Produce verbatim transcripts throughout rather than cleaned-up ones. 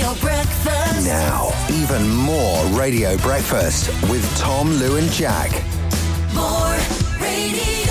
Radio Breakfast. Now, even more Radio Breakfast with Tom, Lou and Jack. More radio.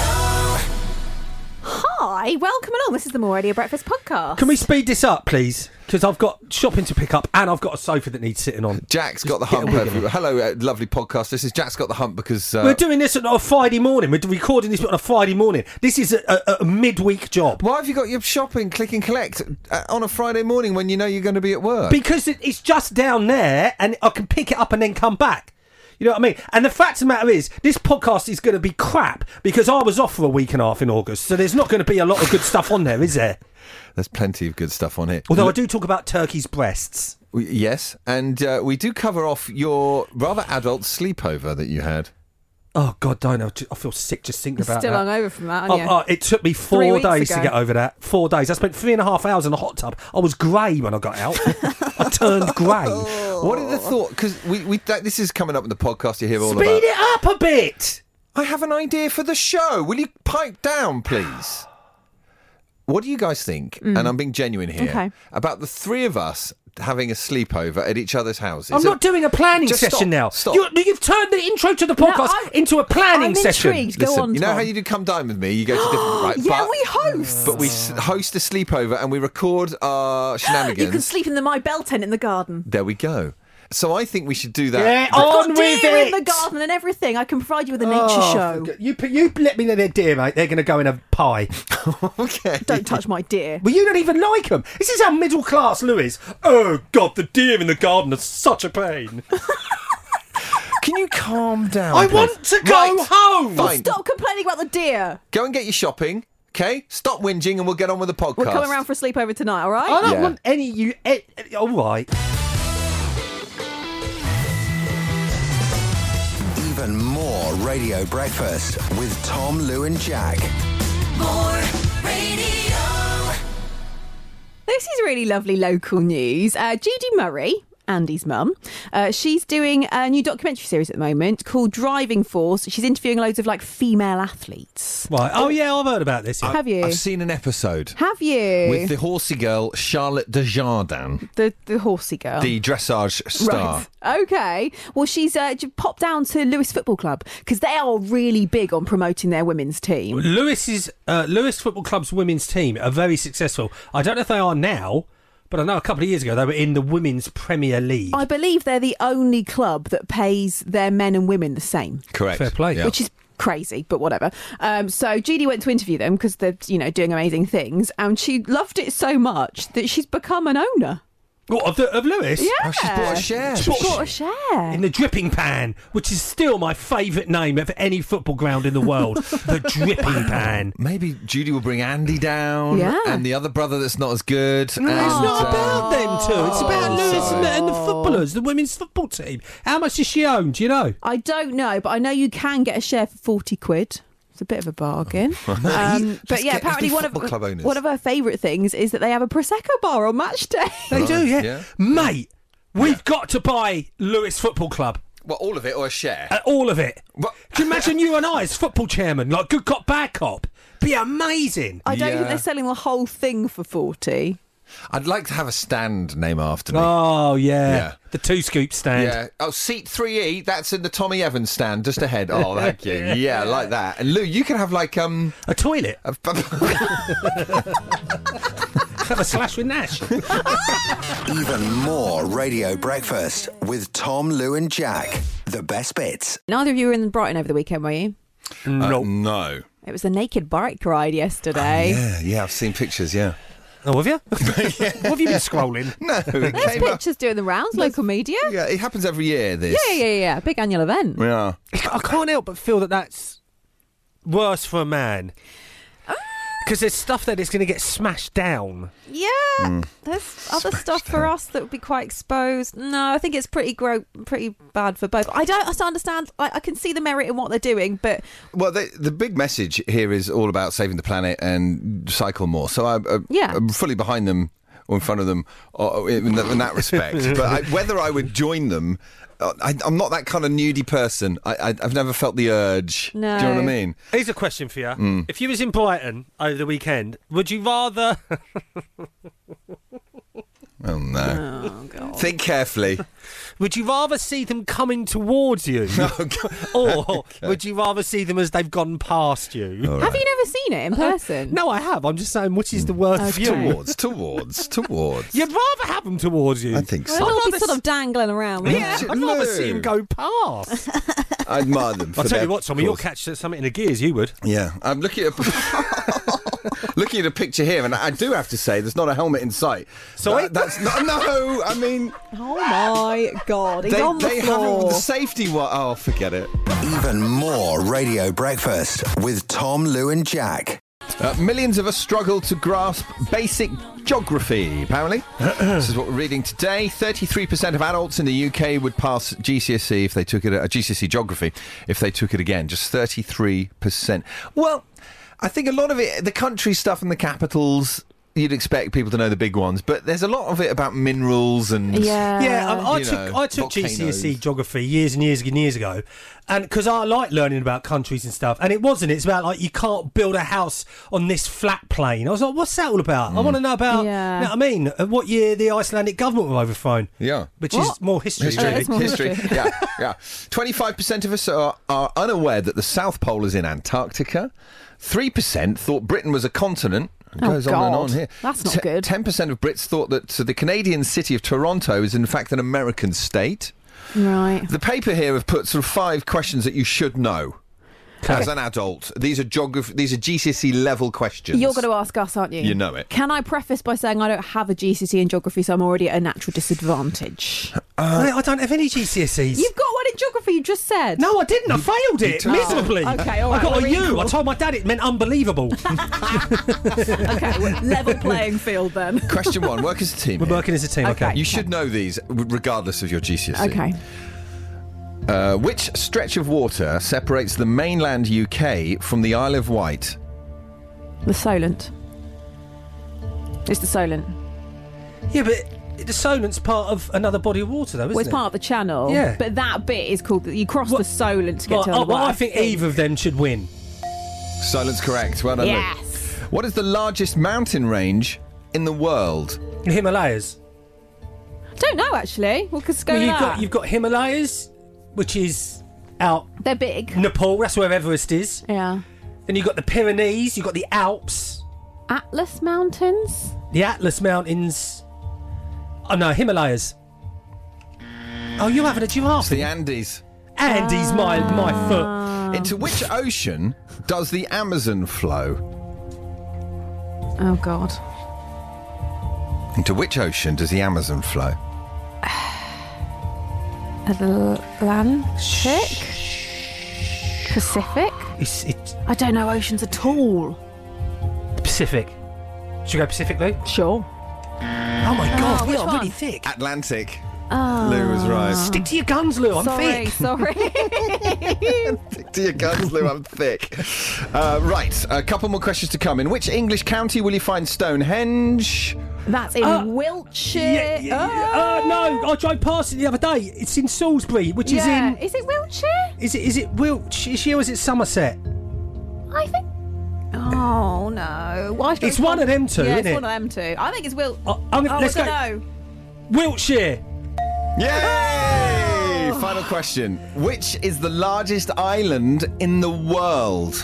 Hi, welcome along. This is the More Radio Breakfast podcast. Can we speed this up, please? Because I've got shopping to pick up and I've got a sofa that needs sitting on. Jack's got the Just get hump. a wig on. Everywhere. Hello, uh, lovely podcast. This is Jack's got the hump because... Uh, We're doing this on a Friday morning. We're recording this on a Friday morning. This is a, a, a midweek job. why have you got your shopping, click and collect uh, on a Friday morning when you know you're going to be at work? Because it, it's just down there and I can pick it up and then come back. You know what I mean? And the fact of the matter is, this podcast is going to be crap because I was off for a week and a half in August, so there's not going to be a lot of good stuff on there, is there? There's plenty of good stuff on here. Although I Look- do talk about turkey's breasts. we- Yes, and uh, we do cover off your rather adult sleepover that you had. Oh, God, don't know. I feel sick just thinking about Still that. hungover from that, aren't Oh, you? oh, it took me Three four weeks days ago. to get over that. Four days. I spent three and a half hours in a hot tub. I was grey when I got out. I turned grey. What are the thought? Because we, we that, this is coming up in the podcast you hear all Speed about. it up a bit. I have an idea for the show. Will you pipe down, please? What do you guys think? And I'm being genuine here. Okay. About the three of us having a sleepover at each other's houses. I'm So- not doing a planning Just session stop, now. stop. You, you've turned the intro to the podcast I'm- into a planning I'm session. intrigued. Go Listen, on, you know Tom. how you do come dine with me? You go to different... Right, Yeah, but, we host. But we s- host a sleepover and we record our shenanigans. You can sleep in the My Bell tent in the garden. There we go. So I think we should do that. Yeah, I've on got with deer it. in the garden and everything. I can provide you with a nature Oh, show. forget- You, you let me know they're deer, mate. They're going to go in a pie. Okay. Don't touch my deer. Well, you don't even like them. This is how middle class Lou is. Oh, God, the deer in the garden are such a pain. Can you calm down? I please? want to go Right. home. Fine. Stop complaining about the deer. Go and get your shopping, okay? Stop whinging and we'll get on with the podcast. We're coming round for a sleepover tonight, all right? I don't Yeah. want any you. Eh, eh, all right. Even more Radio Breakfast with Tom, Lou and Jack. More radio. This is really lovely local news. Uh, Judy Murray, Andy's mum, uh, she's doing a new documentary series at the moment called Driving Force. She's interviewing loads of like female athletes. Right. Oh, yeah, I've heard about this. Yeah. Have you? I've seen an episode Have you? with the horsey girl Charlotte Desjardins, the, the horsey girl. the dressage star. Right. Okay. Well, she's uh, j- popped down to Lewis Football Club because they are really big on promoting their women's team. Lewis's uh, Lewis Football Club's women's team are very successful. I don't know if they are now, but I know a couple of years ago they were in the Women's Premier League. I believe they're the only club that pays their men and women the same. Correct. Fair play. Yeah. Which is crazy, but whatever. Um, so Judy went to interview them because they're, you know, doing amazing things, and she loved it so much that she's become an owner. What, of, the, of Lewis? Yeah, Oh, she's bought a share. She's bought a share. In the Dripping Pan, which is still my favourite name of any football ground in the world. The Dripping Pan. Maybe Judy will bring Andy down Yeah. and the other brother that's not as good. No, and, it's not uh, about them two. It's about Oh, Lewis and the, and the sorry. footballers, the women's football team. How much does she own? Do you know? I don't know, but I know you can get a share for forty quid. It's a bit of a bargain. Um, but Let's yeah, get- let's apparently be one of football club owners. one of her favourite things is that they have a prosecco bar on match day. They do, yeah. yeah. Mate, we've got to buy Lewis Football Club. Well, all of it or a share? Uh, all of it. What? Can you imagine you and I as football chairman, like good cop, bad cop? Be amazing. I don't Yeah. think they're selling the whole thing for forty. I'd like to have a stand name after me. Oh, yeah. Yeah. The two scoop stand. Yeah. Oh, seat three E. That's in the Tommy Evans stand, just ahead. Oh, thank you. Yeah, I like that. And Lou, you can have like um. A toilet. A, Have a slash with Nash. Even more Radio Breakfast with Tom, Lou and Jack. The best bits. Neither of you were in Brighton over the weekend, were you? no. no. It was a naked bike ride yesterday. Yeah, yeah. I've seen pictures. Yeah. Oh, have you? What have you been scrolling? No. It There's came up- pictures doing the rounds, local media. Yeah, it happens every year. This. Yeah, yeah, yeah. Big annual event. Yeah. I can't help but feel that that's worse for a man. Because there's stuff that is going to get smashed down. Yeah, there's other stuff for us that would be quite exposed. No, I think it's pretty gro- pretty bad for both. I don't, I don't understand. I, I can see the merit in what they're doing, but Well, the, the big message here is all about saving the planet and cycle more. So I, I, Yeah. I'm fully behind them or in front of them or in, that, in that respect. But I, whether I would join them, uh, I, I'm not that kind of nudie person. I, I, I've never felt the urge. No. Do you know what I mean? Here's a question for you. Mm. If you was in Brighton over the weekend, would you rather... Oh, no. oh god, Think carefully. Would you rather see them coming towards you, or would you rather see them as they've gone past you? Have you never seen it in person? No, I have. I'm just saying, which is the worst Okay. view? Towards, towards, towards. You'd rather have them towards you. I think Well, so. they'll I'd be rather sort of dangling around. won't Yeah, they? I'd rather see them go past. I admire them. For I'll tell their you what, Tommy, you'll cause. catch something in the gears, you would. Yeah, I'm looking at looking at a picture here, and I do have to say, there's not a helmet in sight. Sorry? That- that's not. No, I mean, Oh my God, he's they, on the they floor. have the safety one. Oh, forget it. Even more Radio Breakfast with Tom, Lou and Jack. Uh, millions of us struggle to grasp basic geography, apparently. This is what we're reading today. thirty-three percent of adults in the U K would pass G C S E if they took it, uh, G C S E geography, if they took it again. Just thirty-three percent. Well, I think a lot of it, the country stuff and the capitals, you'd expect people to know the big ones, but there's a lot of it about minerals and... Yeah. Yeah, um, I you took know, I took G C S E volcanoes. geography years and years and years ago, and because I like learning about countries and stuff, and it wasn't. It's about like you can't build a house on this flat plane. I was like, what's that all about? I want to know about. Yeah. You know what I mean? Uh, What year the Icelandic government were overthrown? Yeah. Which What? is more history. History, Oh, that's more history. history. yeah, yeah. twenty-five percent of us are, are unaware that the South Pole is in Antarctica. three percent thought Britain was a continent. It Oh, goes on and on God. here. That's not good. ten percent of Brits thought that uh, the Canadian city of Toronto is in fact an American state. Right. The paper here have put sort of five questions that you should know as an adult. These are geography. These are G C S E level questions. You're going to ask us, aren't you? You know it. Can I preface by saying I don't have a G C S E in geography, so I'm already at a natural disadvantage? Mate, I don't have any G C S Es. You've got one in geography, you just said. No, I didn't. I failed it took- miserably. Oh, okay, all right, I got well, a we're U. equal. I told my dad it meant unbelievable. Okay, well, level playing field then. Question one. Work as a team. We're here. working as a team. Okay. Okay. You should know these w- regardless of your G C S E. Okay. Uh, which stretch of water separates the mainland U K from the Isle of Wight? The Solent. It's the Solent. Yeah, but the Solent's part of another body of water, though, isn't Well, it's it? part of the channel. Yeah. But that bit is called. You cross Well, the Solent to get Well, to I, the well, Wight, I think either of them should win. Solent's correct. Well done. Luke. Yes. What is the largest mountain range in the world? The Himalayas. Don't know actually. Well, because go Well, with you've that. got you've got Himalayas, which is out They're big. Nepal. That's where Everest is. Yeah. Then you've got the Pyrenees. You've got the Alps, Atlas Mountains. the Atlas Mountains. Oh no, Himalayas. Oh, you're having a giraffe. It's the Andes. Andy's my my foot. Into which ocean does the Amazon flow? Oh God. Into which ocean does the Amazon flow? Atlantic. Pacific. It's, it's I don't know oceans at all. Pacific. Should we go Pacific, Lou? Sure. Oh my God, we which are one? really thick. Atlantic. Lou was right. Stick to your guns, Lou. I'm sorry, thick. sorry. Stick to your guns, Lou. I'm thick. Uh, right, a couple more questions to come. In which English county will you find Stonehenge? That's in Uh, Wiltshire. Yeah, yeah, uh, no, I drove past it the other day. It's in Salisbury, which is Yeah. in. Is it Wiltshire? Is it? Is it Wiltshire or is it Somerset? I think. Oh no! Well, I suppose It's one of them two, Yeah, isn't it's it? one of them two. I think it's Wil. Oh, I'm gonna- oh, let's I go. don't know. Wiltshire. Yay! Final question. Which is the largest island in the world?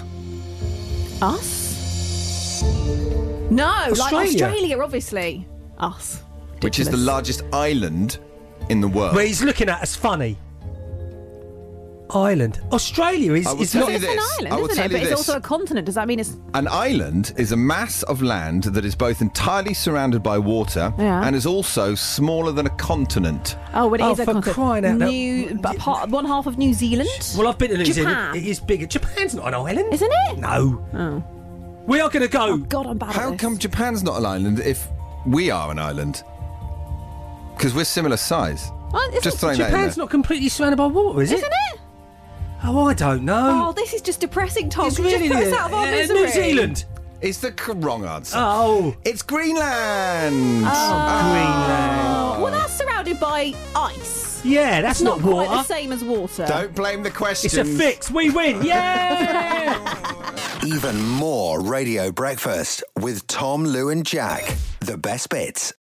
Us? No, like Australia. Australia, obviously. Us. Which is the Ridiculous. largest island in the world? Where he's looking at us funny. Island. Australia is, I will is tell not. you It's this. an I island, will isn't tell it? you But it's this. also a continent. Does that mean it's? An island is a mass of land that is both entirely surrounded by water Yeah. and is also smaller than a continent. Oh, well, it Oh, is a for continent. crying out loud. New, but part, one half of New Zealand. Well, I've been to New Japan. Zealand. It is bigger. Japan's not an island, Isn't it? No. Oh. We are going to go. Oh God, I'm bad How at this. come Japan's not an island if we are an island? Because we're similar size. Oh, isn't- Just throwing that in Japan's there. not completely surrounded by water, is it? Isn't it? Oh, I don't know. Oh, this is just depressing, Tom. it's Can you really just put us out of our uh, misery? New Zealand. It's the c- wrong answer. Oh, It's Greenland. Oh, well, that's surrounded by ice. yeah, that's It's not, not, quite water. the same as water. Don't blame the question. It's a fix. We win. Yeah. Even more Radio Breakfast with Tom, Lou and Jack. The best bits.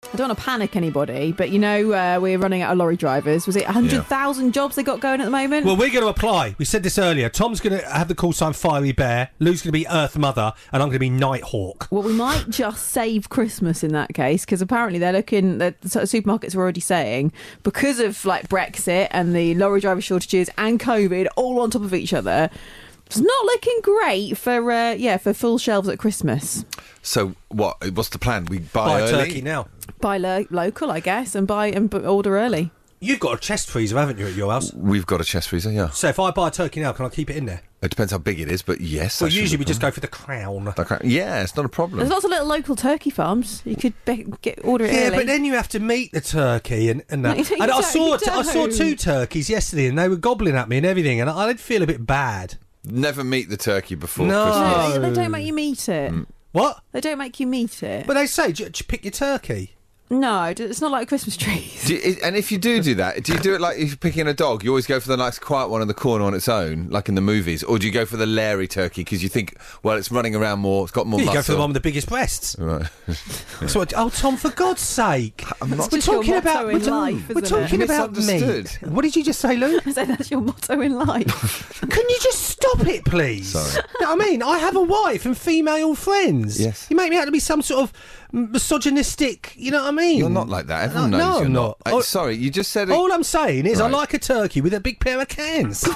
I don't want to panic anybody, but you know, uh, we're running out of lorry drivers. Was it one hundred thousand jobs they got going at the moment? Well, we're going to apply. We said this earlier. Tom's going to have the call sign Fiery Bear. Lou's going to be Earth Mother, and I'm going to be Nighthawk. Well, we might just save Christmas in that case, because apparently they're looking. The sort of supermarkets are already saying, because of like Brexit and the lorry driver shortages and COVID all on top of each other, it's not looking great for uh, yeah for full shelves at Christmas. So what? What's the plan? We buy, Buy a early? turkey now. Buy lo- local, I guess, and buy and b- order early. You've got a chest freezer, haven't you, at your house? We've got a chest freezer, yeah. So if I buy a turkey now, can I keep it in there? It depends how big it is, but yes. Well, that shouldn't usually be we a just go problem. for the crown. Okay. Yeah, it's not a problem. There's lots of little local turkey farms. You could be- get order it Yeah, early. but then you have to meet the turkey and, and that. No, you and I don't, saw you t- I saw don't. two turkeys yesterday, and they were gobbling at me and everything, and I, I did feel a bit bad. Never meet the turkey before No. Christmas. No, they, Oh. they don't make you meet it. What? They don't make you meet it. But they say, j- j- pick your turkey. No, it's not like Christmas trees. Do you, and if you do do that, do you do it like if you're picking a dog? You always go for the nice quiet one in the corner on its own, like in the movies, or do you go for the Larry turkey because you think, well, it's running around more, it's got more Yeah, you muscle? go for the one with the biggest breasts. Right. So, oh, Tom, for God's sake! I'm not. That's your motto in we're, life, we're isn't it? talking about me. Misunderstood. What did you just say, Lou? I say that's your motto in life. Can you just stop it, please? Sorry. You know what I mean? I have a wife and female friends. Yes. You make me out to be some sort of misogynistic, you know what I mean? You're not like that. Everyone No, knows no, you're I'm not. not. Uh, Oh, sorry, you just said it. All I'm saying is I Right. like a turkey with a big pair of cans.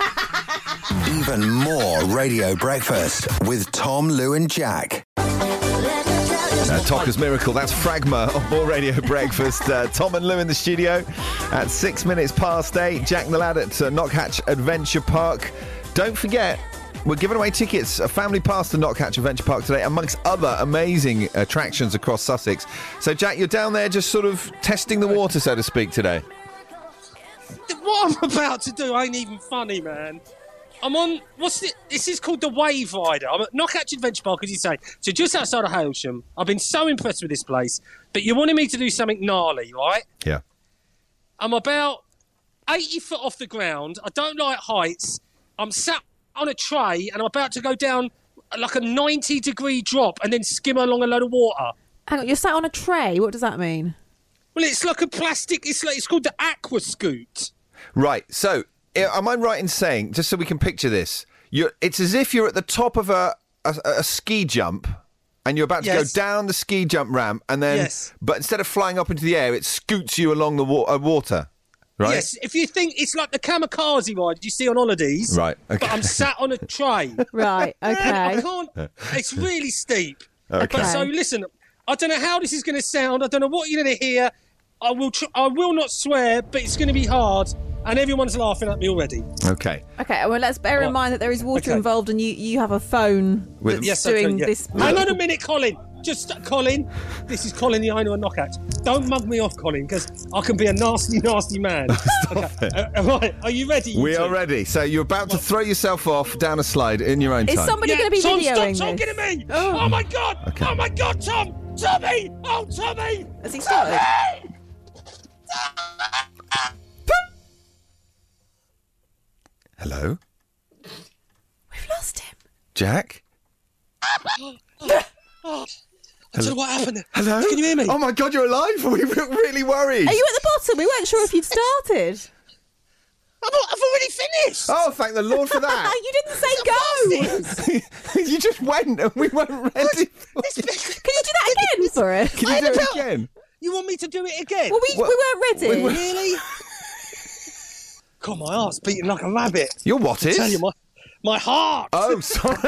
Even more Radio Breakfast with Tom, Lou, and Jack. Uh, Talker's Miracle, that's Fragma on More Radio Breakfast. Uh, Tom and Lou in the studio at six minutes past eight. Jack the lad at uh, Knockhatch Adventure Park. Don't forget, we're giving away tickets, a family pass to Knockhatch Adventure Park today, amongst other amazing attractions across Sussex. So, Jack, you're down there just sort of testing the water, so to speak, today. What I'm about to do ain't even funny, man. I'm on, what's it? This is called the Wave Rider. I'm at Knockhatch Adventure Park, as you say. So just outside of Hailsham. I've been so impressed with this place. But you wanted me to do something gnarly, right? Yeah. I'm about eighty foot off the ground. I don't like heights. I'm sat on a tray and I'm about to go down like a ninety degree drop and then skim along a load of water. Hang on, you're sat on a tray. What does that mean? Well, it's like a plastic, it's like, it's called the Aqua Scoot. Right, so uh, am I right in saying, just so we can picture this, you're, it's as if you're at the top of a, a, a ski jump and you're about to Yes. go down the ski jump ramp and then, Yes. but instead of flying up into the air, it scoots you along the wa- uh, water, right? Yes, if you think it's like the kamikaze ride you see on holidays. Right, okay. But I'm sat on a tray. Right, I okay. can't. It's really steep. Okay. But so listen, I don't know how this is going to sound. I don't know what you're going to hear. I will. Tr- I will not swear, but it's going to be hard, and everyone's laughing at me already. Okay. Okay, well, let's bear in What? mind that there is water Okay. involved and you, you have a phone With- that's Yes, I doing do, yeah. this. Hang on a minute, Colin. Just Colin. This is Colin, the owner of Knockhatch. Don't mug me off, Colin, because I can be a nasty, nasty man. okay. Uh, right. Are you ready? you We two? are ready. So you're about to throw yourself off down a slide in your own Is time. somebody Yeah, going to be Tom, videoing stop this? talking to me! Oh. Oh, my God! Okay. Oh my God, Tom! Tommy! Oh, Tommy! Has he started? Hello? We've lost him. Jack? I don't know what happened. Hello? Can you hear me? Oh my God, you're alive! We were really worried. Are you at the bottom? We weren't sure if you'd started. I've, I've already finished! Oh, thank the Lord for that. you didn't say go. You just went and we weren't ready. For This it. bit- Can you do that again for us? Can you do it again? You want me to do it again? Well, we, Well, we weren't ready. we were- Really? God, my heart's beating like a rabbit. Your what I is? tell you, my, my heart. Oh, sorry.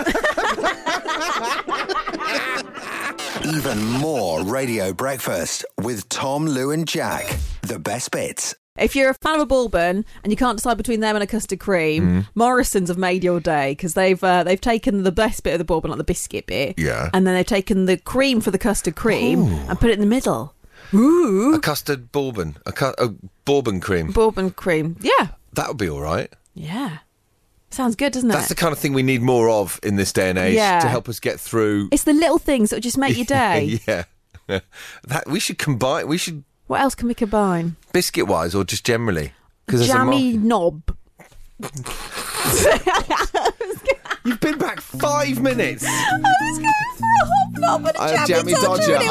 Even more Radio Breakfast with Tom, Lou, and Jack. The best bits. If you're a fan of a bourbon and you can't decide between them and a custard cream, Mm. Morrison's have made your day because they've uh, they've taken the best bit of the bourbon, like the biscuit bit, Yeah. and then they've taken the cream for the custard cream and put it in the middle. Ooh, A custard bourbon. A, cu- a bourbon cream. bourbon cream. Yeah, That would be all right. yeah. Sounds good, doesn't That's it? the kind of thing we need more of in this day and age Yeah. to help us get through. It's the little things that will just make your day. yeah. That we should combine. We should What else can we combine? biscuit wise or just generally. 'Cause there's a Jammy mar- knob. You've been back five minutes. I was going for a hop knob and a Uh, jammy, jammy dodger, and it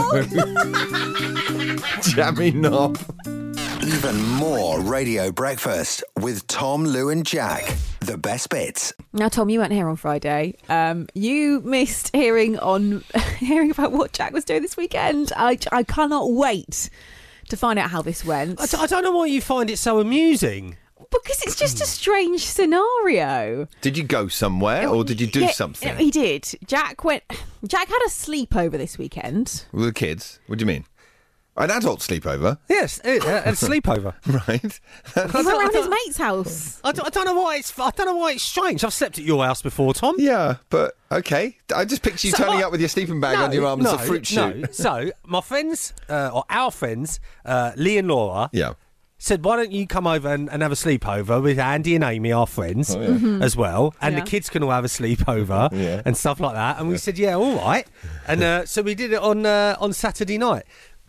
I went know. wrong. Jammy knob. Even more Radio Breakfast with Tom, Lou and Jack. The best bits. Now, Tom, you weren't here on Friday. Um, you missed hearing on hearing about what Jack was doing this weekend. I, I cannot wait to find out how this went. I, d- I don't know why you find it so amusing. Because it's just a strange scenario. Did you go somewhere or did you do Yeah, something He did. Jack went. Jack had a sleepover this weekend. with the kids? What do you mean? An adult sleepover, Yes, a, a sleepover. right? He went round his mate's house. I don't, I don't know why it's. I don't know why it's strange. I've slept at your house before, Tom. Yeah, but okay. I just picture you So turning what- up with your sleeping bag No, on your arm no, as a fruit shoot. No. So my friends, uh, or our friends, uh, Lee and Laura, Yeah. said, "Why don't you come over and, and have a sleepover with Andy and Amy, our friends, Oh, yeah. as well, and Yeah. the kids can all have a sleepover Yeah. and stuff like that." And we said, "Yeah, all right." And uh, so we did it on uh, on Saturday night.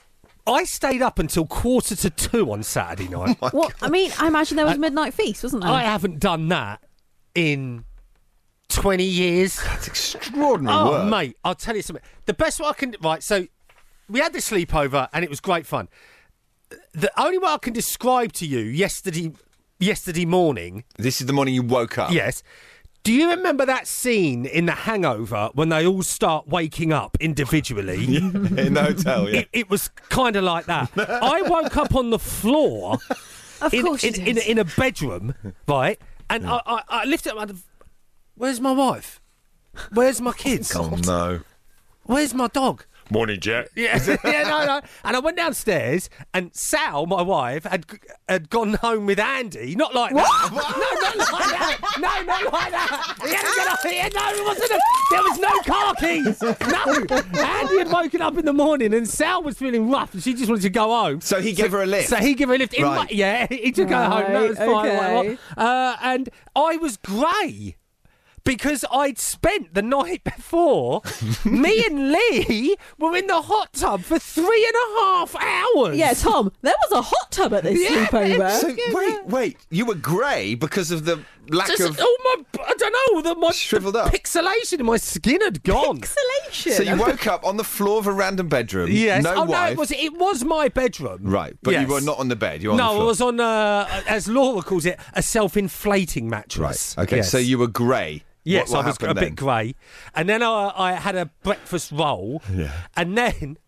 I stayed up until quarter to two on Saturday night. Well, I mean, I imagine there was a midnight feast, wasn't there? I haven't done that in twenty years. It's extraordinary Oh, work. mate, I'll tell you something. The best way I can... Right, so we had this sleepover and it was great fun. The only way I can describe to you yesterday yesterday morning, This is the morning you woke up. yes, do you remember that scene in The Hangover when they all start waking up individually? In the hotel, yeah. It, it was kind of like that. I woke up on the floor of in, course in, you in, did. in a bedroom, right? And I, I, I lifted up. and- Where's my wife? Where's my kids? Oh, no. Where's my dog? Morning, Jack. Yeah, yeah, no, no. And I went downstairs, and Sal, my wife, had had gone home with Andy. Not like that. No, not like that. No, not like that. He hadn't got up here. No, it wasn't. A, there was no car keys. No. Andy had woken up in the morning, and Sal was feeling rough, and she just wanted to go home. So he gave her a lift? So he gave her a lift. In Right. my, yeah, he took her home. That was Right, fine. okay. whatever. Uh, and I was grey. Because I'd spent the night before, me and Lee were in the hot tub for three and a half hours. Yeah, Tom, there was a hot tub at this Yeah, sleepover. So, wait, wait. You were grey because of the lack Just, of... oh my! I don't know. The, my Shriveled the up. pixelation in my skin had gone. Pixelation. So you woke up on the floor of a random bedroom. Yes. No oh wife. no, it was it was my bedroom. Right, but Yes. you were not on the bed. You were on No, the I floor. was on, uh, as Laura calls it, a self-inflating mattress. Right. Okay. Yes. So you were grey. Yes, What, what I was a happened bit then? grey. And then I, I had a breakfast roll. Yeah. And then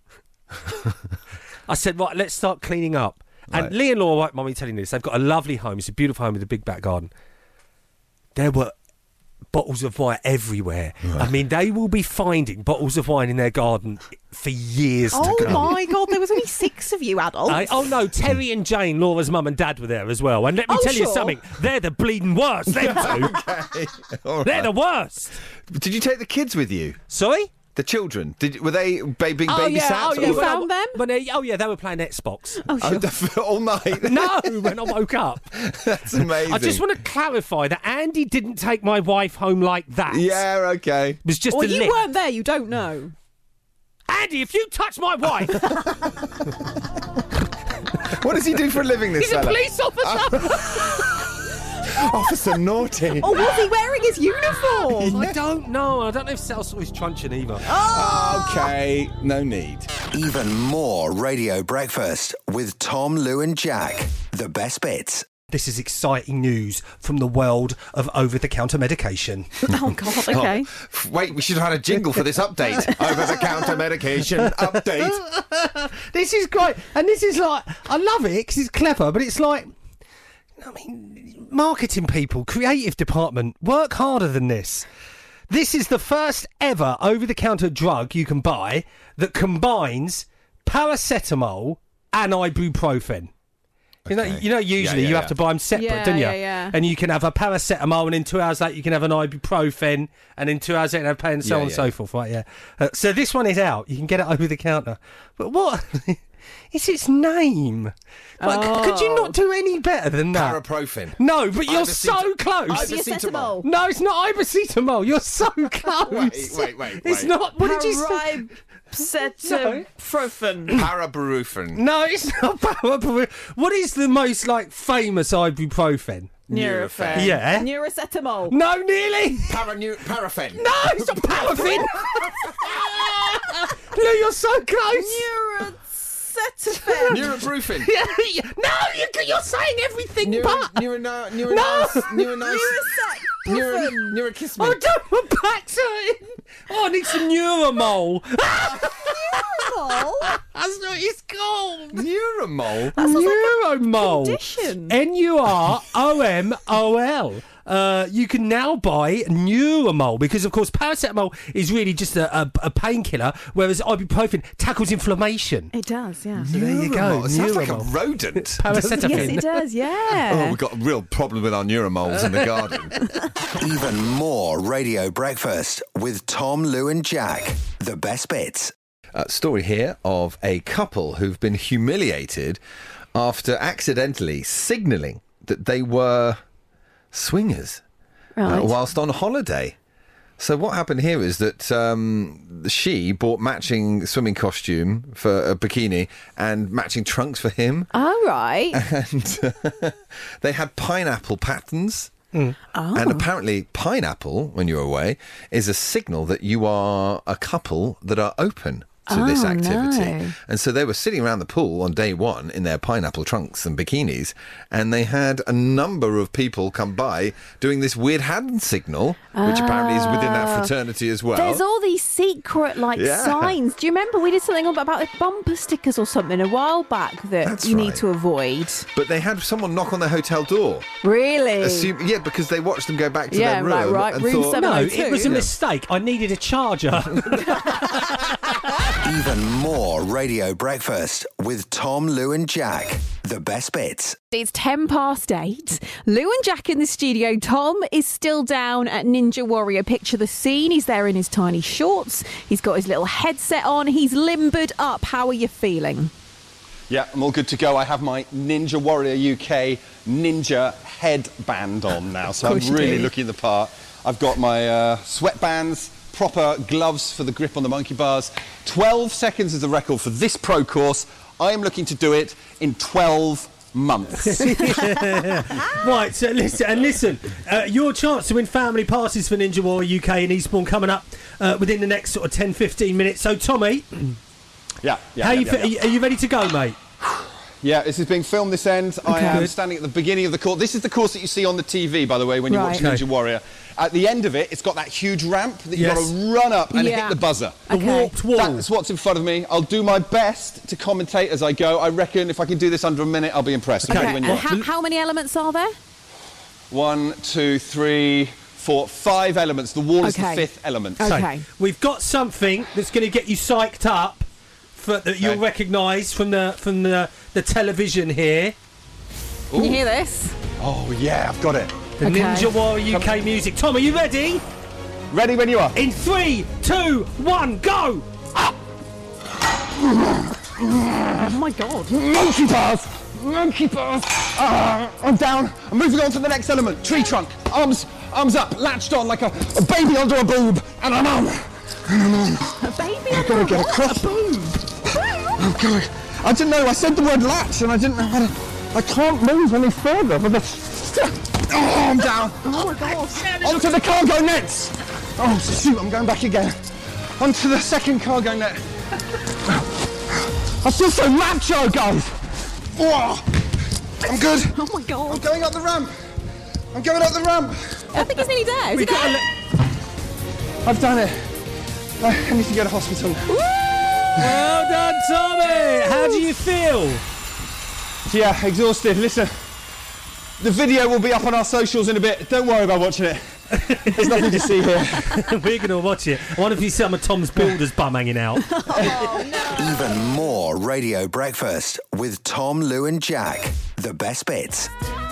I said, right, let's start cleaning up. And Right. Lee and Laura won't mind me telling you this. They've got a lovely home. It's a beautiful home with a big back garden. There were bottles of wine everywhere. I mean, they will be finding bottles of wine in their garden for years Oh to come. my God, there was only six of you adults. I, oh no, Terry and Jane, Laura's mum and dad were there as well. And let me Oh, tell you sure. something, they're the bleeding worst, them two. Okay. All They're right. the worst. Did you take the kids with you? Sorry? The children? Did were they ba- being Oh yeah, babysat? oh yeah. You or- when I- found them? When they, oh yeah, they were playing Xbox. Oh, sure. Oh, the- all night. No, when I woke up. That's amazing. I just want to clarify that Andy didn't take my wife home like that. Yeah. Okay. It was just well, a you lift. weren't there. You don't know. Andy, if you touch my wife, What does he do for a living? This he's a fella? police officer. Officer Naughty. Or was he wearing his uniform? I don't know. I don't know if Sal saw his truncheon either. Okay. No need. Even more Radio Breakfast with Tom, Lou and Jack. The best bits. This is exciting news from the world of over-the-counter medication. Oh God. Okay. F- Wait, we should have had a jingle for this update. Over-the-counter medication update. This is great, and this is like I love it because it's clever, but it's like, I mean, marketing people, creative department, work harder than this. This is the first ever over-the-counter drug you can buy that combines paracetamol and ibuprofen. You know, Okay. you know. Usually, Yeah, yeah, you have yeah. to buy them separate, Yeah, don't you? yeah, yeah. And you can have a paracetamol, and in two hours later, you can have an ibuprofen, and in two hours later, have pain, and so Yeah, on and yeah. so forth. Right? Yeah. Uh, so this one is out. You can get it over the counter. But what is its name? Like, c- Could you not do any better than that? Paraprofen. No, but you're so Ibaceta- close. Ibaceta- No, it's not ibucetamol. You're so close. Wait, wait, wait, It's wait. not. What did you say? Paracetamol. Parabarufen. No, it's not. What is the most like famous ibuprofen? Nurofen. Yeah. Neurocetamol. No, nearly. Paranu- paraffin. No, it's not paraffin. Lou, you're so close. Neurocetamol. Neurobrufin. Yeah, yeah. No, you, you're saying everything Neuro, but. neuro, neuro, neuro, neuro, neuro, neuro, Neurocetamol. neuro, kiss Oh, me. don't, my back's hurting. Oh, I need some Neuromol. That's what it's called. Neuromol. Neuromol. condition. N U R O M O L. Uh, you can now buy Neuromol because, of course, paracetamol is really just a, a, a painkiller, whereas ibuprofen tackles inflammation. It does, yeah. So there you go. It sounds like a Neuromol. rodent. Paracetamol. Yes, it does, yeah. Oh, we've got a real problem with our neuromoles in the garden. Even more Radio Breakfast with Tom, Lou and Jack. The best bits. Uh, story here of a couple who've been humiliated after accidentally signalling that they were swingers Right. uh, whilst on holiday. So what happened here is that um, she bought matching swimming costume for a bikini and matching trunks for him. All right. And uh, they had pineapple patterns. Oh. And apparently pineapple, when you're away, is a signal that you are a couple that are open to this Oh, activity. no. And so they were sitting around the pool on day one in their pineapple trunks and bikinis, and they had a number of people come by doing this weird hand signal, which apparently is within that fraternity as well. There's all these secret, like, Yeah. signs. Do you remember we did something about like, bumper stickers or something a while back that That's you right. need to avoid? But they had someone knock on their hotel door. Really? Assume, yeah, because they watched them go back to Yeah, their room. right, right, and room thought, seven No, oh two. it was a mistake. I needed a charger. Even more Radio Breakfast with Tom, Lou and Jack. The best bits. It's ten past eight. Lou and Jack in the studio. Tom is still down at Ninja Warrior. Picture the scene. He's there in his tiny shorts. He's got his little headset on. He's limbered up. How are you feeling? Yeah, I'm all good to go. I have my Ninja Warrior U K Ninja headband on now, so I'm course you really do. looking the part. I've got my uh, sweatbands, proper gloves for the grip on the monkey bars. twelve seconds is the record for this pro course. I am looking to do it in twelve months. Right, so listen, and listen, uh, your chance to win family passes for Ninja Warrior U K in Eastbourne coming up uh, within the next sort of ten fifteen minutes. So, Tommy, yeah, yeah, how yeah, you yeah, fe- yeah. Are, you, are you ready to go, mate? Yeah, this is being filmed this end. I Okay. am Good. standing at the beginning of the course. This is the course that you see on the T V, by the way, when you Right. watch Okay. Ninja Warrior. At the end of it, it's got that huge ramp that you've Yes. got to run up and Yeah. hit the buzzer. The Okay. warped wall. That's what's in front of me. I'll do my best to commentate as I go. I reckon if I can do this under a minute, I'll be impressed. Okay. Ready when you And are. how, how many elements are there? One, two, three, four, five elements. The wall is the Okay. fifth element. Okay. So, we've got something that's going to get you psyched up for, that you'll Okay. recognise from the from the, the television here. Can you hear this? Oh, yeah, I've got it. The Okay. Ninja Warrior U K music. Tom, are you ready? Ready when you are. In three, two, one, go! Oh my god. Monkey bars! Monkey bars! Ah, I'm down. I'm moving on to the next element. Tree trunk. Arms arms up. Latched on like a, a baby under a boob. And I'm on. A baby I'm under going a to get what? across. A boob. I'm going. I didn't know. I said the word latch and I didn't know how to. I can't move any further. But the, oh, I'm down. Oh my god. Onto the cargo nets. Oh, shoot. I'm going back again. Onto the second cargo net. I feel so macho, guys. Whoa. I'm good. Oh my I'm god. going up the ramp. I'm going up the ramp. I think he's nearly there. Is We've he got to there? let- I've done it. I need to go to hospital. Well done, Tommy! How do you feel? Yeah, exhausted. Listen, the video will be up on our socials in a bit. Don't worry about watching it. There's nothing to see here. We're going to watch it. I wonder if you see some of Tom's builder's bum hanging out. Even more Radio Breakfast with Tom, Lou and Jack. The best bits.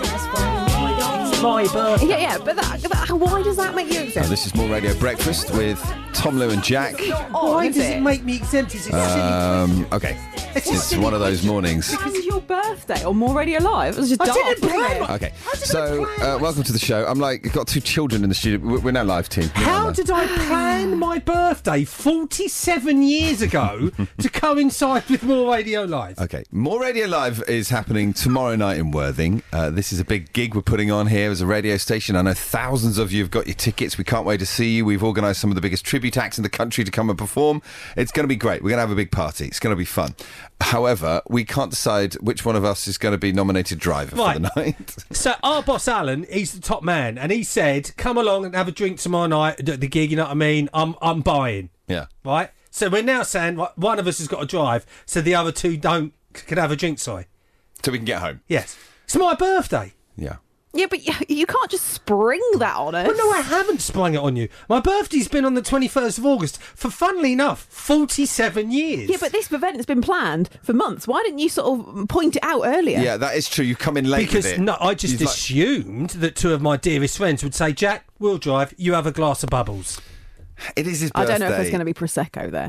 My birthday. Yeah, yeah, but that, that, why does that make you Now, exempt? this is more Radio Breakfast with Tom, Lou and Jack. Oh, Why is does it? it make me exempt? It's a silly Um, okay. It's one of those mornings. And your birthday on More Radio Live. It was just I daft, didn't wasn't plan it? my- Okay, How did so I plan uh, welcome to the show. I'm like, I've got two children in the studio. We're we're now live, team. We're now How live. did I plan my birthday forty-seven years ago to coincide with More Radio Live? Okay, More Radio Live is happening tomorrow night in Worthing. Uh, this is a big gig we're putting on here as a radio station. I know thousands of you have got your tickets. We can't wait to see you. We've organised some of the biggest tribute acts in the country to come and perform. It's going to be great. We're going to have a big party. It's going to be fun. However, we can't decide which one of us is going to be nominated driver Right. for the night. So our boss Alan, he's the top man, and he said, "Come along and have a drink tomorrow night at the gig." You know what I mean? I'm I'm buying, Yeah. right? So we're now saying right, one of us has got to drive, so the other two don't can have a drink. Sorry, So we can get home. yes, it's my birthday. Yeah. Yeah, but you, you can't just spring that on us. Well, no, I haven't sprung it on you. My birthday's been on the twenty-first of August for, funnily enough, forty-seven years. Yeah, but this event has been planned for months. Why didn't you sort of point it out earlier? Yeah, that is true. You come in late Because with it. no, I just You'd like- assumed that two of my dearest friends would say, "Jack, we'll drive. You have a glass of bubbles." It is his I birthday. don't know if there's going to be Prosecco there.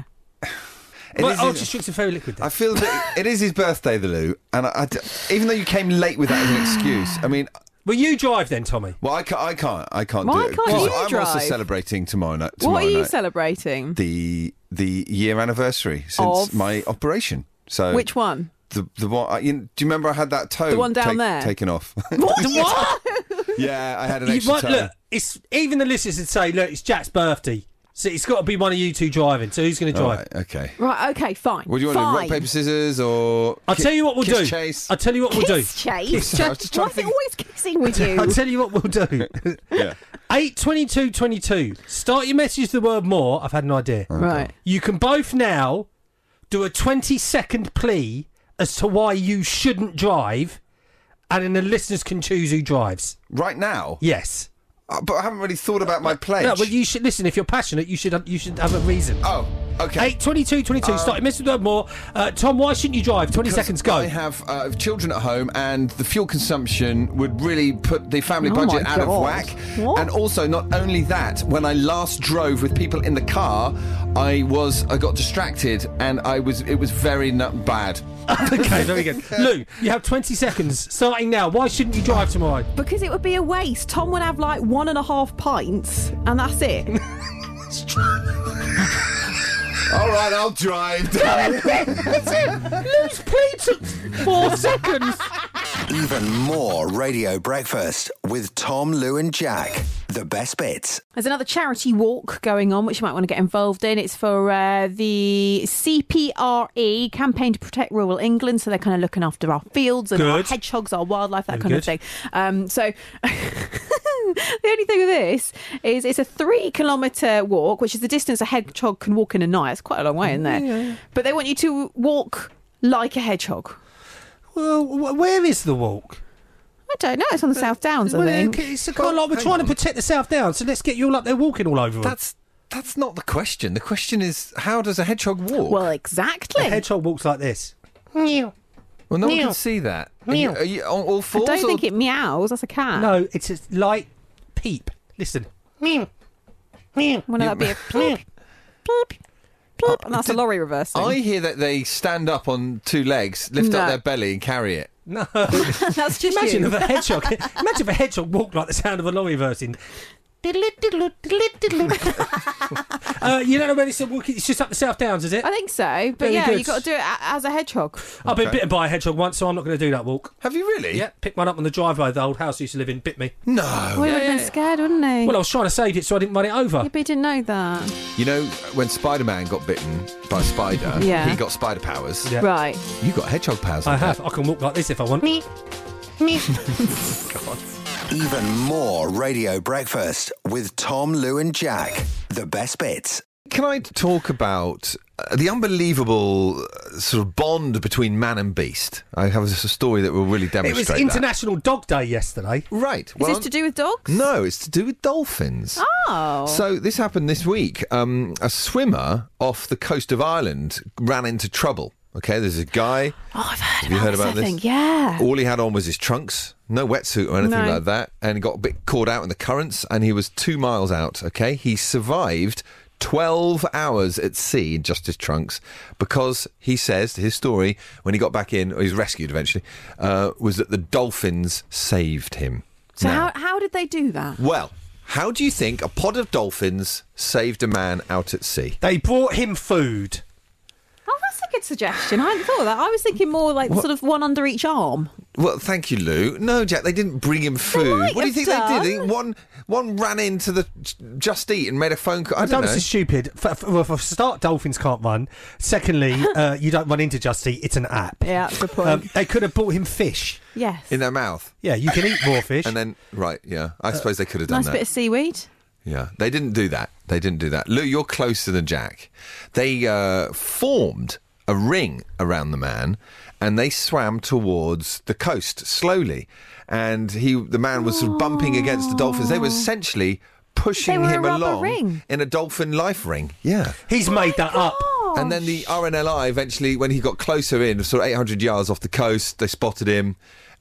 It Well, is I'll his- just drink some fairy liquid. Then. I feel that it is his birthday, the Lou, and I, I d- even though you came late with that as an excuse, I mean, Will you drive then, Tommy? well, I can't, I can't, I can't Why do it. can't because you I'm also drive? celebrating tomorrow night. Tomorrow What are you night, celebrating? the the year anniversary since Of? my operation. So Which one? The the one. I- You, do you remember I had that toe? The one down take- there? taken off? What? Yeah, I had an You extra might- toe. look, it's even the listeners would say, "Look, it's Jack's birthday, so it's got to be one of you two driving." So who's going to All drive? right, okay. Right, okay, fine. What do you want to do? Rock, Fine. paper, scissors, or? I'll ki- tell you what we'll kiss do. Chase. I'll tell you what we'll do. Kiss chase. I was just trying Why to is it think- always kissing with you? I'll tell you what we'll do. Yeah. Eight twenty-two twenty-two. Start your message the word "more." I've had an idea. Right. You can both now do a twenty-second plea as to why you shouldn't drive, and then the listeners can choose who drives. Right now. Yes. Uh, but I haven't really thought about my pledge. No, well, you should listen. If you're passionate, you should you should have a reason. Oh, okay. Eight twenty-two twenty-two. Start your message the word "more." Uh, Tom, why shouldn't you drive? Twenty Because seconds. Go. I have uh, children at home, and the fuel consumption would really put the family Oh budget my out of God. whack. What? And also, not only that, when I last drove with people in the car, I was I got distracted, and I was it was very not bad. Okay, very good. Lou, you have twenty seconds starting now. Why shouldn't you drive tomorrow? Because it would be a waste. Tom would have like one and a half pints, and that's it. All right, I'll drive. Lou's plea took four seconds. Even more Radio Breakfast with Tom, Lou, and Jack. The best bits. There's another charity walk going on, which you might want to get involved in. It's for uh, the C P R E, Campaign to Protect Rural England. So they're kind of looking after our fields and our Good. hedgehogs, our wildlife, that Very kind of good. thing. Um, so the only thing with this is it's a three kilometre walk, which is the distance a hedgehog can walk in a night. It's quite a long way, isn't there? But they want you to walk like a hedgehog. Well, wh- where is the walk? I don't know. It's on the South Downs, I Well, think. It's kind of like we're hang trying on. to protect the South Downs, so let's get you all up there walking all over them. That's that's not the question. The question is, how does a hedgehog walk? Well, A exactly. hedgehog walks like this. Well, no one can see that. Are you, are you on all I fours? don't or- think it meows. That's a cat. No, it's a light peep. Listen. Wouldn't that be a pleep, pleep, pleep? And that's a lorry reversing. I hear that they stand up on two legs, lift No. up their belly, and carry it. No. That's just Imagine you. if a hedgehog. Imagine if a hedgehog walked like the sound of a lorry reversing. uh, you don't know where this walk? It's just up the South Downs, is it? I think so, but Very yeah, good. you've got to do it a- as a hedgehog. I've been Okay. bitten by a hedgehog once, so I'm not going to do that walk. Have you really? Yeah, picked one up on the driveway of the old house I used to live in. Bit me. No. Well, he would have yeah. been scared, wouldn't he? Well, I was trying to save it so I didn't run it over. yeah, but he didn't know that. You know, when Spider-Man got bitten by a spider, Yeah. he got spider powers. Yeah. Right. You got hedgehog powers. I like have. that. I can walk like this if I want. Even more Radio Breakfast with Tom, Lou, and Jack. The best bits. Can I talk about uh, the unbelievable uh, sort of bond between man and beast? I have a story that will really It demonstrate was that. International Dog Day yesterday. Right. Is Well, this to do with dogs? no, it's to do with dolphins. Oh. So this happened this week. Um, a swimmer off the coast of Ireland ran into trouble. Okay, there's a guy. Oh, I've heard Have about you heard this, about I this? think. Yeah. All he had on was his trunks, no wetsuit or anything No. like that, and he got a bit caught out in the currents, and he was two miles out. Okay, he survived twelve hours at sea in just his trunks because he says, his story, when he got back in, or he was rescued eventually, uh, was that the dolphins saved him. So Now- how how did they do that? Well, how do you think a pod of dolphins saved a man out at sea? They brought him food. Oh, that's a good suggestion. I hadn't thought of that. I was thinking more like sort of one under each arm. Well, thank you, Lou. No, Jack, they didn't bring him food. might What do you have think they did? They- done. One, one ran into the Just Eat and made a phone call. I No, don't know. this is stupid. For, for, well, for start, dolphins can't run. Secondly, uh, you don't run into Just Eat. It's an app. Yeah, that's the point. Um, they could have brought him fish. yes. In their mouth. Yeah, you can eat raw fish. And then, right, yeah. I suppose they could have done nice that. bit of seaweed. Yeah, they didn't do that. They didn't do that. Lou, you're closer than Jack. They uh, formed a ring around the man and they swam towards the coast slowly. And he, the man was sort of bumping against the dolphins. They were essentially pushing They were a him rubber along ring. in a dolphin life ring. Yeah. He's made that up. And then the R N L I eventually, when he got closer in, sort of eight hundred yards off the coast, they spotted him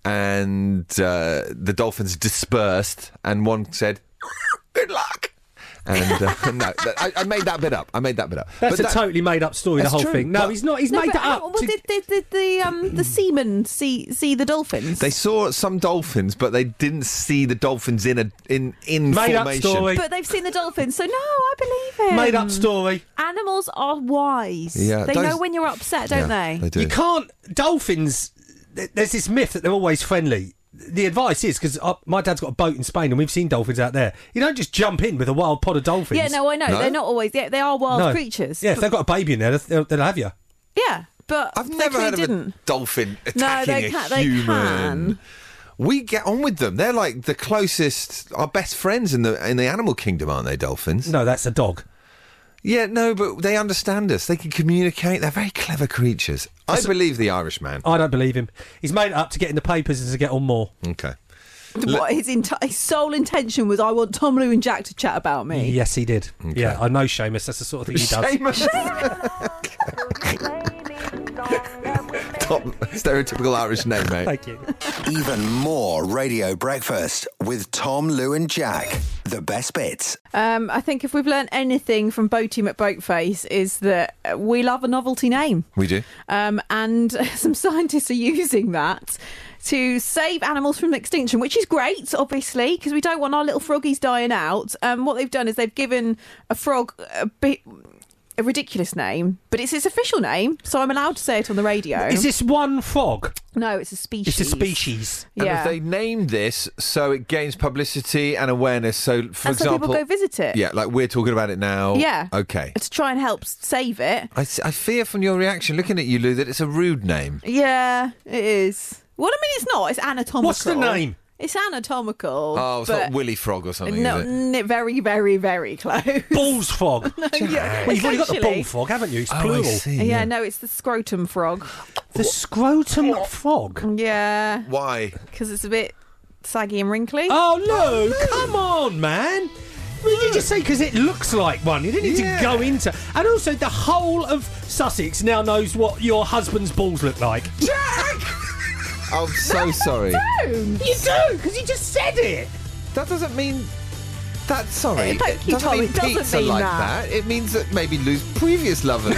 and uh, the dolphins dispersed and one said, good luck. And uh, no, that, I, I made that bit up. I made that bit up. That's But a that- totally made up story, the That's whole true, thing. No, but- he's not. He's No, made but that how- up. Well, to- did, did, did the um the seamen see see the dolphins? They saw some dolphins, but they didn't see the dolphins in a in in Made up formation. story. But they've seen the dolphins, so no, I believe him. Made up story. Animals are wise. Yeah, they those- know when you're upset, don't Yeah, they? They do. You can't. Dolphins. th- There's this myth that they're always friendly. The advice is because uh, my dad's got a boat in Spain and we've seen dolphins out there. You don't just jump in with a wild pod of dolphins. Yeah, no, I know. No? They're not always. Yeah, they are wild No. creatures. Yeah, if but- they've got a baby in there, they'll, they'll have you. yeah, but I've they never clearly heard of didn't. a dolphin attacking they a can- they human. can. We get on with them. They're like the closest, our best friends in the in the animal kingdom, aren't they? Dolphins. No, that's a dog. Yeah, no, but they understand us. They can communicate. They're very clever creatures. I believe the Irishman. I don't believe him. He's made it up to get in the papers and to get on more. Okay. What his, enti- his sole intention was, I want Tom, Lou, and Jack to chat about me. Yes, he did. Yeah, I know Seamus. That's the sort of thing he does. Seamus. Top stereotypical Irish name, mate. Thank you. Even more Radio Breakfast with Tom, Lou, and Jack. The best bits. Um, I think if we've learned anything from Boaty McBoatface is that uh, we love a novelty name. We do. Um, and some scientists are using that to save animals from extinction, which is great, obviously, because we don't want our little froggies dying out. Um, what they've done is they've given a frog a bit... a ridiculous name, but it's its official name, so I'm allowed to say it on the radio. Is this one frog? No, it's a species. It's a species. And Yeah. if they named this so it gains publicity and awareness, so for and so example, people go visit it. yeah, like we're talking about it now. Yeah. Okay. To try and help save it. I, s- I fear from your reaction, looking at you, Lou, that it's a rude name. Yeah, it is. Well, I mean, it's not. It's anatomical. What's the name? It's anatomical. Oh, it's but not Willy Frog or something, No, is it? n- very, very, very close. Balls frog. yeah, Well, you've already got the essentially. ball frog, haven't you? It's Oh, I plural. see. Yeah, no, it's the scrotum frog. The scrotum frog. Yeah, Why? because it's a bit saggy and wrinkly. Oh, Lou, come on, man. What did you just say? Because it looks like one. You didn't need Yeah. to go into. And also, the whole of Sussex now knows what your husband's balls look like. I'm so sorry. You do, because you just said it. That doesn't mean. That's sorry. Eh, thank it you, doesn't Tom, mean it doesn't pizza mean like that. that. It means that maybe Lou's previous lovers.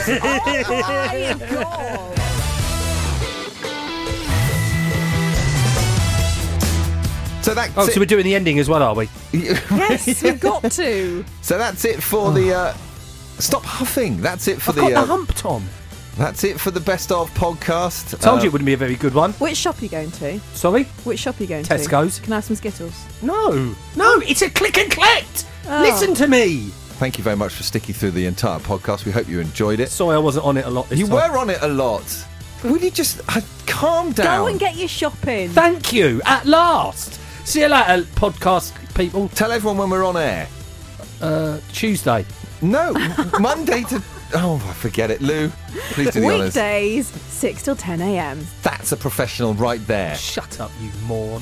So that's Oh, it. so we're doing the ending as well, are we? Yes, we've got to. So that's it for the. Uh, stop huffing. That's it for I've the. got the Uh, hump, Tom. that's it for the best of podcast. Told Uh, you it wouldn't be a very good one. Which shop are you going to? Sorry? Which shop are you going Tesco's. to? Can I have some Skittles? No. No, it's a click and collect. Listen to me. Thank you very much for sticking through the entire podcast. We hope you enjoyed it. Sorry I wasn't on it a lot this You time. were on it a lot. Will you just uh, calm down? Go and get your shopping. Thank you. At last. See you later, podcast people. Tell everyone when we're on air. Uh, Tuesday. No, Monday to. Oh, forget it, Lou. Please do the honours. Weekdays, six till ten a.m. That's a professional right there. Shut up, you moron.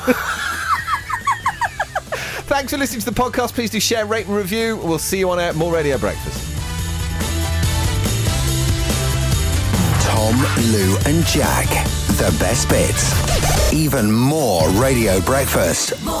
Thanks for listening to the podcast. Please do share, rate, and review. We'll see you on air. More Radio Breakfast. Tom, Lou, and Jack. The best bits. Even more Radio Breakfast.